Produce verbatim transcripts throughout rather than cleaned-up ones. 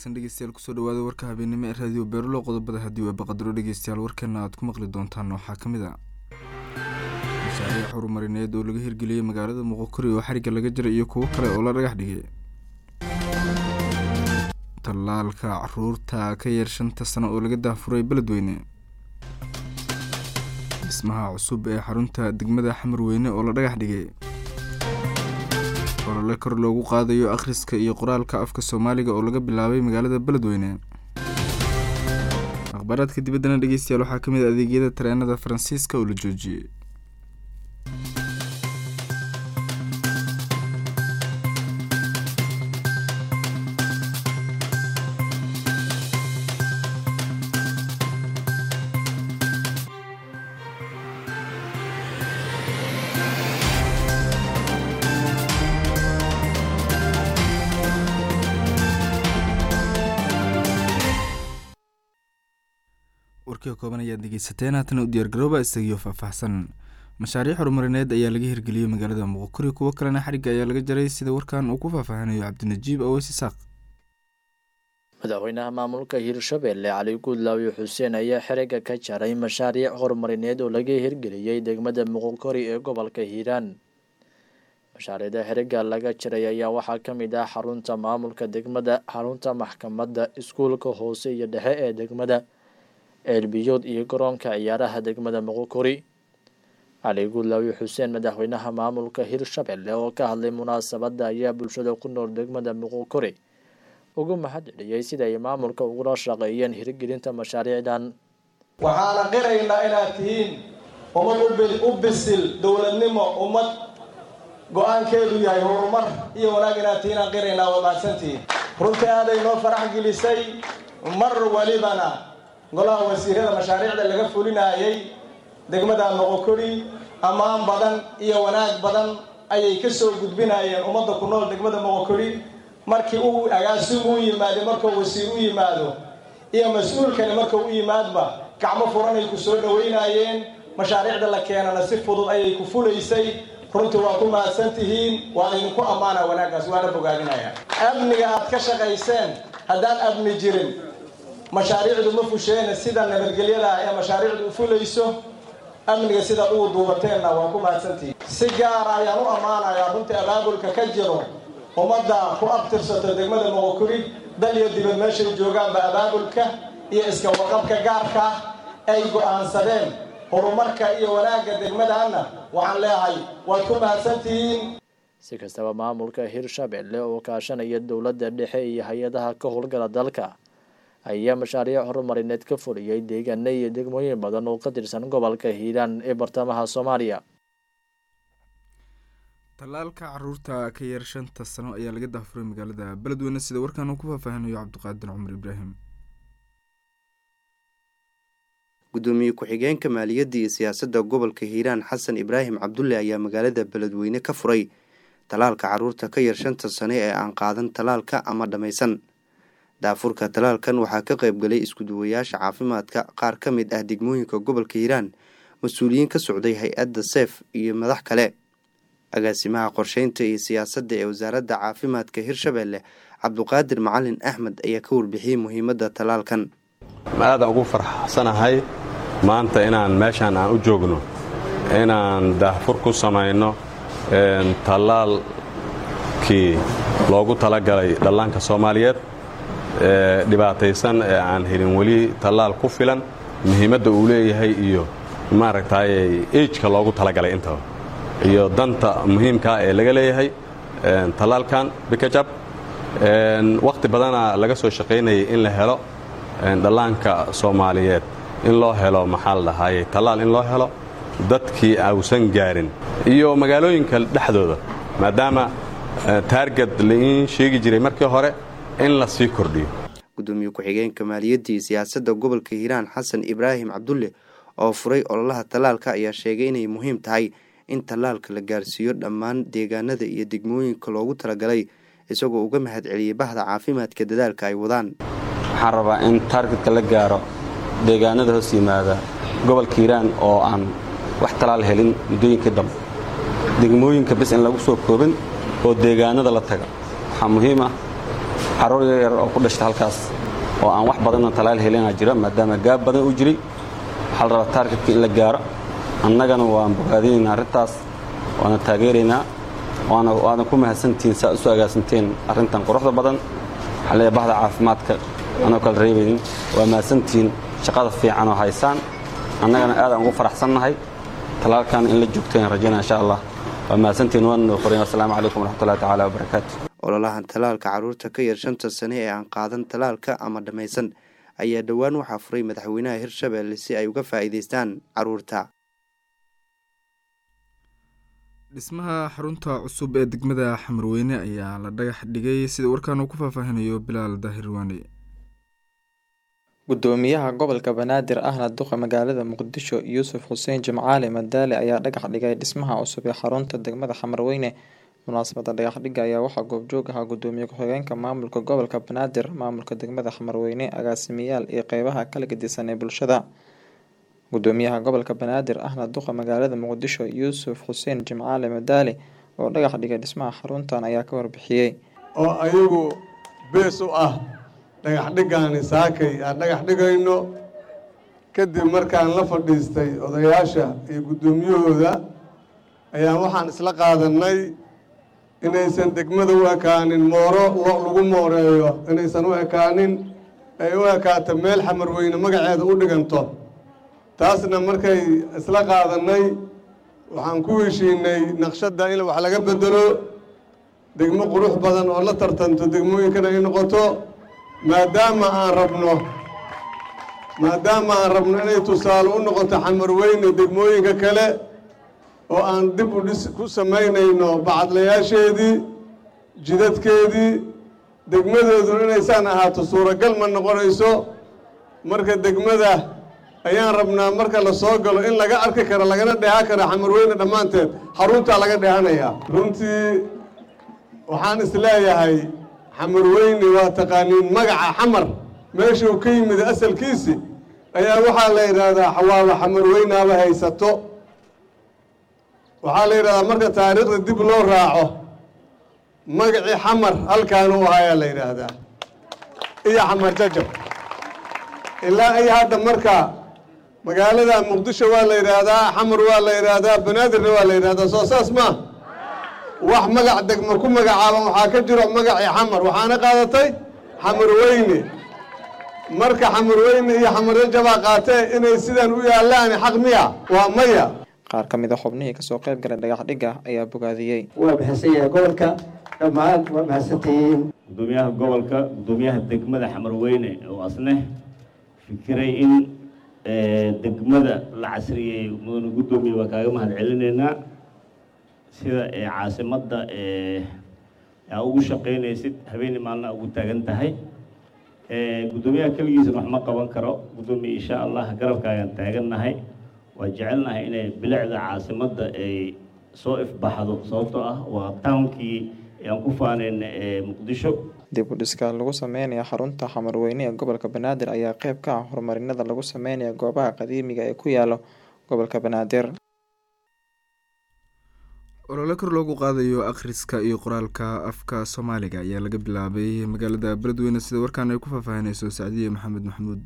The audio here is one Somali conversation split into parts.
wanaagsan dhegeystayaal kusoo dhawaada warka habeenimo ee raadiyo Beerulo qodobada hadii waa baqadro dhegeystayaal warkeena aad ku maqli doontaan waxaa kamid ah mashaariic horumarineed oo laga hirgeliyay magaalada Muqokuri oo xariga laga jiray iyo kuwo kale oo la dhagax dhigay talaalka caruurta ka yar shanta sano oo laga daafuray Beledweyne dhismaha cusub ee xarunta degmada Xamarweyne oo la dhagax dhigay la kor loogu qaadayo akhriska iyo qoraalka afka Soomaaliga oo laga bilaabay magaalada Beledweyne akhbaraadka dibadda dhageystayaal waxaa kamid ah adeegyada tareenada Faransiiska oo la joojiyay warkii kooban ayaa dhageysateen haatan u diyaar garooba isagiyo faahfaahsan mashaariic horumarineed ayaa laga hirgeliyay magaalada Muqokuri kuwa kalena xariga ayaa laga jaray sida warkan uu ku faahfaahinayo Cabdinajiib Aweys Isaaq madaxweynaha maamulka Hirshabelle Cali Guudlaawi Xuseen ayaa xiriga ka jaray mashaariic horumarineed oo laga hirgeliyay degmada Muqokuri ee gobolka Hiiraan mashaariicda xiriga laga jaray ayaa waxaa kamid ah xarunta maamulka degmada xarunta maxkamadda iskuulka hoose iyo dhexe ee degmada elbiyood iyo garoonka ciyaaraha degmada Muqokuri Cali Guudlaawi Xuseen madaxweynaha maamulka Hirshabelle oo ka hadlay munaasabada ayaa bulshada ku nool degmada Muqokuri ugu mahadceliyay sida ay maamulka uga shaqeeyeen hirgelinta mashaariicdan waxaana qiraynaa inaad tihiin ummad u bisil dowladnimo ummad go'aankeedu yahay horumar iyo wanaag inaad tihiin aan qiraynaa waa mahadsantihiin runtii aaday noo farax gelisay mar walibana golaha wasiirada mashaariicda laga fulinayay degmada Muqokuri amaan badan iyo wanaag badan ayay ka soo gudbinayeen ummadda ku nool degmada Muqokuri markii uu agaasimo u yimaado markuu wasiir u yimaado iyo mas'uulkani markuu u yimaadba gacmo furan ay ku soo dhaweynayeen mashaariicda la keenana si fudud ayay ku fulaysay runtii waa ku mahadsantihiin waa idinku ammaana wanaagaas waana bogaadinaya amniga aad ka shaqayseen haddaan amni jirin mashaariicdu ma fusheen sida nabadgelyada ay mashaariicdu u fulayso amniga sida uu duubateena waa ku mahadsantihiin si gaar ah ayaan u amaanayaa runtii abaabulka ka jiro ummadda ku abtirsato degmada Muqokuri dal iyo dibad meesha joogaan ba abaabulka iyo iska warqabka gaarka ay go'aansadeen horumarka iyo wanaagga degmadana waxaan leeyahay waad ku mahadsantihiin si kastaba maamulka Hirshabelle oo kaashanaya dowladda dhexe iyo hay'adaha ka howlgala dalka ayaa mashaariic horumarineed ka fuliyay deegaano iyo degmooyin badan oo ka tirsan gobolka Hiiraan ee bartamaha Soomaaliya talaalka caruurta ka yar shanta sano ayaa laga daafuray magaalada Beledweyne sida warkan uu ku faahfaahinayo Cabdiqaadir Cumar Ibraahim gudoomiye ku-xigeenka maaliyadda iyo siyaasadda gobolka Hiiraan Xasan Ibraahim Cabdulle ayaa magaalada Beledweyne ka furay talaalka caruurta ka yar shanta sano ee aan qaadan talaalka ama dhameysan daafurka talaalkan waxaa ka qayb galay isku duwayaasha caafimaadka qaar ka mid ah degmooyinka gobolka Hiiraan mas'uuliyiin ka socday hay'adda Seef iyo madax kale agaasimaha qorsheynta iyo siyaasadda ee wasaaradda caafimaadka Hirshabelle Cabduqaadir Macalin Axmed ayaa ka warbixiyay muhiimadda talaalkan aad ugu farxsanahay maanta inaan meeshan aan u joogno inaan daafur ku sameeyno talaalkii loogu talagalay dhallaanka Soomaaliyeed ee dhibaataysan ee aan helin wali talaal ku filan muhiimadda uu leeyahay iyo maaragtay age-ka loogu talagalay inta iyo danta muhiimka ee laga leeyahay talaalkan bikajab waqti badana laga soo shaqeynayay in la helo dhallaanka Soomaaliyeed in loo helo maxal dhahay talaal in loo helo dadkii awsan gaarin iyo magaalooyinka dhexdooda maadaama target leen sheegi jiray markii hore in la sii kordhiyo gudoomiye ku-xigeenka maaliyadda iyo siyaasadda gobolka Hiiraan Xasan Ibraahim Cabdulle oo furay ololaha talaalka ayaa sheegay inay muhiim tahay in talaalka la gaarsiiyo dhammaan deegaanada iyo degmooyinka loogu talagalay isagoo uga mahadceliyay bahda caafimaadka dadaalka ay wadaan waxaan rabaa in targetka la gaaro deegaanada hoos yimaada gobolka Hiiraan oo aan wax talaal helin muddooyinka dambe degmooyinka bis in lagu soo koobin oo deegaanada la taga waxaa muhiim ah caruur yar oo ku dhashtay halkaas oo aan wax badan talaal helina jira maadaama gaab badan u jiray waxa la rabaa targetka in la gaaro annagana waan bogaadinaynaa arrintaas waana taageeraynaa waana waana ku mahadsantiin saa u agaasanteen arrintan quruxda badan waxa la bahda caafimaadka anoo kala reebaynin waa mahadsantiin shaqada fiican oo haysaan annagana aad aan ugu faraxsannahay talaalkan in la joogteen rajayna insha Allah waa mahadsantiin waan qoreen assalaamu calaykum waraxmatullaahi tacaala wabarakaatuh ololahan talaalka caruurta ka yar shanta sano ee aan qaadan talaalka ama dhamaysan ayaa dhowaan waxaa furay madaxweynaha Hirshabelle si ay uga faa'iideystaan caruurta. dhismaha xarunta cusub ee degmada Xamarweyne ayaa la dhagax dhigay sida warkaan uu ku faahfaahinayo Bilaal Daahirwaani. gudoomiyaha gobolka Banaadir ahna duqa magaalada Muqdisho Yuusuf Xuseen Jimcaale Madaale ayaa dhagax dhigay dhismaha cusub ee xarunta degmada Xamarweyne. munaasabada dhagax dhiga ayaa waxaa goobjoog ahaa gudoomiye ku-xigeenka maamulka gobolka Banaadir, maamulka degmada Xamarweyne, agaasimayaal iyo qeybaha kala gedisan ee bulshada. gudoomiyaha gobolka Banaadir ahna duqa magaalada Muqdisho Yuusuf Xuseen Jimcaale Madaale oo dhagax dhigay dhismaha xaruntan ayaa ka warbixiyay oo ayagu bees u ah dhagax dhigaani saakay aan dhagax dhigayno kadib markaan la fadhiistay odayaasha iyo gudoomiyahooda ayaa waxaan isla qaadanay inaysan degmada u ekaanin mooro lagu mooreeyo inaysan u ekaanin ay u ekaato meel Xamarweyne magaceeda u dhiganto. taasna markay isla qaadanay waxaan ku heshiinay naqshada in wax laga bedelo degmo qurux badan oo la tartanto degmooyinkana ay noqoto maadaama aan rabno maadaama aan rabno inay tusaale u noqoto Xamarweyne degmooyinka kale oo aan dib u dhis ku sameynayno bacadlayaasheedii jidadkeedii degmadeedu inaysaan ahaato suuragal ma noqonayso. marka degmada ayaan rabnaa marka la soo galo in laga arki karo lagana dheehan karo Xamarweyne dhammaanteed xarunta laga dheehanayaa. runtii waxaan isleeyahay Xamarweyne waa taqaaniin magaca xamar meesha uu ka yimid asalkiisi ayaa waxaa la yiraahdaa xawaalo Xamarweyne aba haysato. waxaa la yiraahdaa marka taariikhda dib loo raaco magacii xamar halkaan uu ahaa la yiraahdaa iyo xamar jajab ilaa ay hadda marka magaalada Muqdisho waa la yiraahdaa xamar waa la yiraahdaa Banaadirna waa la yiraahdaa soo saas ma wax magac degmo ku magacaaban waxaa ka jiro magacii xamar waxaana qaadatay Xamarweyne. marka Xamarweyne iyo xamar jajab qaatay inay sidaan u yaalaan xaq miya waa maya. qaar ka mid ah xubnihii ka soo qayb galay dhagax dhiga ayaa bogaadiyay waa bixisay gobolka dhammaan waa mahadsantiin gudoomiyaha gobolka gudoomiyaha degmada Xamarweyne oo asne fikiray in degmada la casriyay mudane gudoomiye waa kaaga mahad celinaynaa sida ee caasimada ee aa ugu shaqeynaysid habeen maalna ugu taagan tahay. ee gudoomiyaha kaligiisa wax ma qaban karo gudoomiye insha Allah garabkaagan taagannahay waa jecelnahay inay bilicda caasimada ay soo ifbaxdo sababtoo ah waa townkii aan ku faaneen ee Muqdisho. dib u dhiska lagu sameeyo xarunta Xamarweyne ee gobolka Banaadir ayaa qayb ka ah horumarinada lagu sameeyo goobaha qadiimiga ee ku yaalo gobolka Banaadir. olole kor loogu qaadayo akhriska iyo qoraalka afka Soomaaliga ayaa laga bilaabay magaalada Beledweyne sida warkaan ay ku faahfaahinayso Saadiye Maxamed Maxamuud.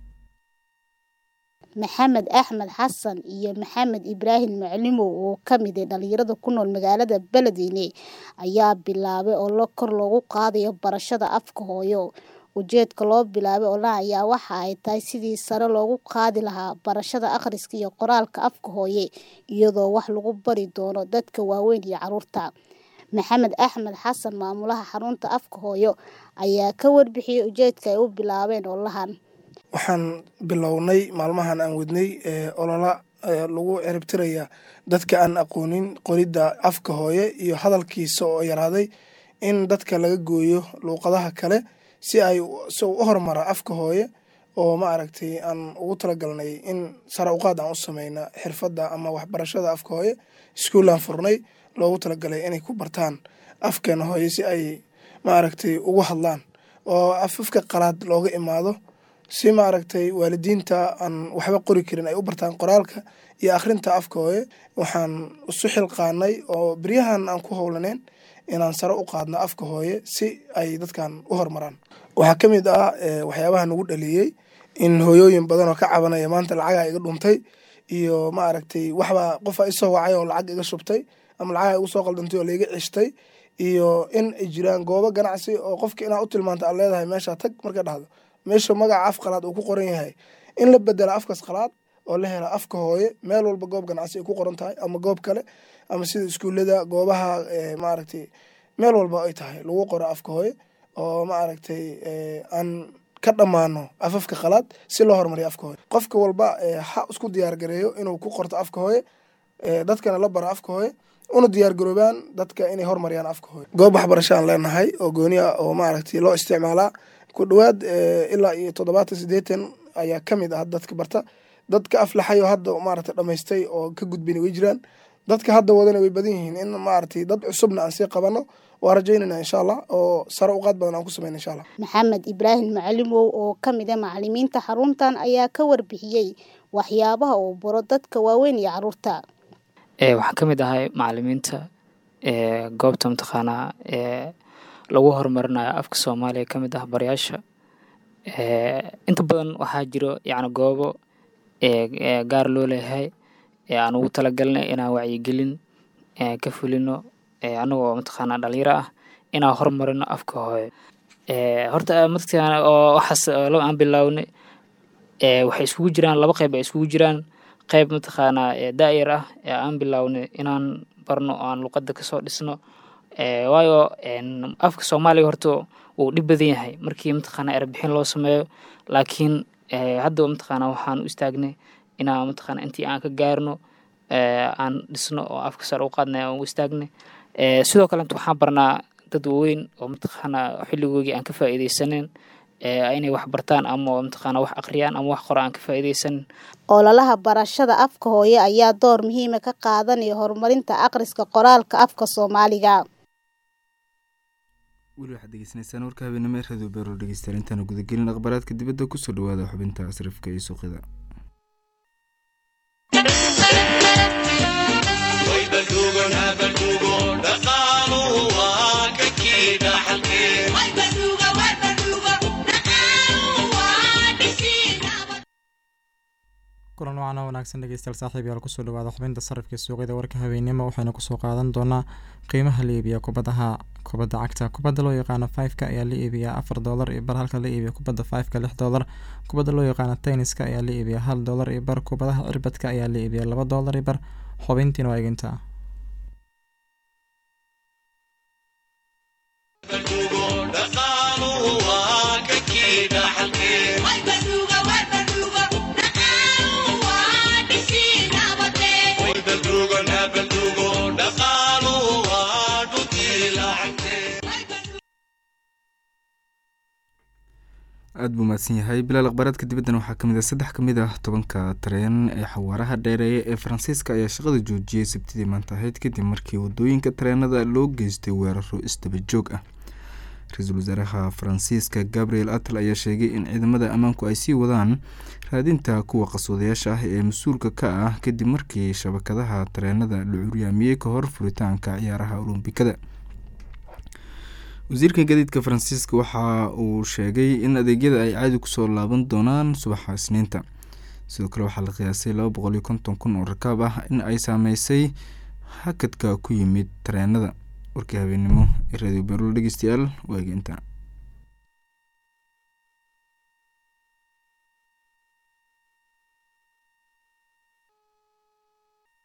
maxamed axmed xasan iyo maxamed ibraahim maclimo oo ka mid ah dhalinyarada ku nool magaalada Beledweyne ayaa bilaabay oo la kor loogu qaadayo barashada afka hooyo. ujeedka loo bilaabay oo la ayaa waxa ay tahay sidii sare loogu qaadi lahaa barashada akhriska iyo qoraalka afka hooyo iyadoo wax lagu bari doono dadka waaweyn iyo caruurta. maxamed axmed xasan maamulaha xarunta afka hooyo ayaa ka warbixiyay ujeedka ay u bilaabeen olahan. waxaan bilownay maalmahan aan wadnay olola lagu ciribtiraya dadka aan aqoonin qoridda afka hooye iyo hadalkiisa oo yaraaday in dadka laga gooyo luuqadaha kale si ay soo u horumara afka hooye oo ma aragtay aan ugu talagalnay in sare u qaad aan u sameeyna xirfadda ama waxbarashada afka hooye iskuul aan furnay loogu talagalay inay ku bartaan afkeena hooye si ay ma aragtay ugu hadlaan oo afafka qalaad looga imaado si ma aragtay waalidiinta aan waxba qori karin ay u bartaan qoraalka iyo akhrinta afka hooye. waxaan isu xilqaanay oo beryahan aan ku howlaneen inaan sare u qaadno afka hooye si ay dadkan u horumaraan. Waxaa ka mid ah waxyaabaha nagu dhaliyey in hooyooyin badan oo ka cabanaya maanta lacagaa iga dhuntay iyo ma aragtay waxbaa qofaa isoo wacay oo lacag iga shubtay ama lacagaa igu soo qaldantay oo laiga ceshtay iyo in ay jiraan goobo ganacsi oo qofka inaa u tilmaanta aad leedahay meeshaa tag marka dhahdo meesha magaca af qalaad uu ku qoran yahay in la bedela afkas qalaad oo la hela afka hooye meel walba goob ganacsi ay ku qoran tahay ama goob kale ama sida iskuullada goobaha maaragtay meel walba ay tahay lagu qoro afka hooye oo maaragtay aan ka dhammaano afafka qalaad si loo horumariyo afka hooye. Qofka walba ha isku diyaar gareeyo inuu ku qorto afka hooye dadkana la baro afka hooye una diyaar garoobaan dadka inay horumariyaan afka hooye. Goob waxbarasho aan leenahay oo gooni ah oo maaragtay loo isticmaalaa ku dhawaad ilaa iyo toddobaatan siddeetan ayaa ka mid ah dadka barta. Dadka aflaxay oo hadda maaragtay dhamaystay oo ka gudbin way jiraan. Dadka hadda wadana way badan yihiin in maaragtay dad cusubna aan sii qabano waa rajaynayna insha Allah oo sare u qaad badan aan ku sameeyno insha Allah. Maxamed Ibraahim Macalimow oo ka mid ah macallimiinta xaruntan ayaa ka warbixiyay waxyaabaha uu baro dadka waaweyn iyo carruurta. ee waxa ka mid ahay macallimiinta ee goobta imtixaana ee lagu horumarinayo afka Soomaaliya ka mid ah barayaasha. ee inta badan waxaa jiro yacni goobo ee gaar loo leeyahay ee aan ugu talagalnay inaan wacyigelin ee ka fulino ee anagoo imtixaana dhalinyaro ah inaan horumarino afka hooye. ee horta markaan oo waxaas aan bilawnay ee waxay isugu jiraan laba qayb ay isugu jiraan qayb imtixaana ee daayir ah ee aan bilawnay inaan barno aan luqadda ka soo dhisno ee waayo afka Soomaaliga horta uu dhib badan yahay markii imtixaana erbixin loo sameeyo laakiin ee hadda imtixaana waxaan u istaagnay inaan imtixaana intii aan ka gaarno ee aan dhisno oo afka sare u qaadnay aan u istaagnay. ee sidoo kale waxaan barnaa dad weyn oo imtixaana xilligoodii aan ka faa'iideysaneen ee inay wax bartaan ama imtixaana wax aqriyaan ama wax qoraan ka faa'iideysan. Ololaha barashada afka hooye ayaa door muhiim ah ka qaadanaya horumarinta akhriska qoraalka afka Soomaaliga. weli waxaad degeysanaysaan warka habeenimo ee Radio Beero dhegeystayaal intaan guda gelin akhbaraadka dibadda ku soo dhawaada xubinta asrafka iyo suuqyada. kulan wacan oo wanaagsan dhegeystayaal saaxiibayaal kusoo dhawaada xubinta sarifka suuqyada warka habeenimo waxayna kusoo qaadan doonaa qiimaha la iibiya kubadaha kubadda cagta. kubadda loo yaqaano five-ka ayaa la iibiyaa afar doolar iyo bar halka la iibiya kubadda five-ka lix doolar. kubadda loo yaqaano tenniska ayaa la iibiyaa hal doolar iyo bar. kubadaha cirbadka ayaa la iibiyaa laba doolar iyo bar. xubintiina waa eeginta aad buu mahadsan yahay. bilaal akhbaraadka dibaddan waxaa ka mid ah saddex ka mid ah tobanka tareen ee xawaaraha dheereeya ee Faransiiska ayaa shaqada joojiyay Sabtidii maanta ahayd kadib markii wadooyinka tareenada loo geystay weeraro isdaba joog ah. Ra-iisul wasaaraha Faransiiska Gabriel Attal ayaa sheegay in ciidamada ammaanku ay sii wadaan raadinta kuwa qaswadayaasha ah ee mas-uulka ka ah kadib markii shabakadaha tareenada la curyaamiyey ka hor furitaanka ciyaaraha Olombikada. wasiirka gaadiidka Faransiiska waxa uu sheegay in adeegyada ay caadi kusoo laaban doonaan subaxa Isniinta. sidoo kale waxaa la qiyaasay laba boqol iyo konton kun oo rakaab ah in ay saameysay hakadka ku yimid tareenada. warkii habeenimo ee Radio Beero dhegeystayaal waa eeginta.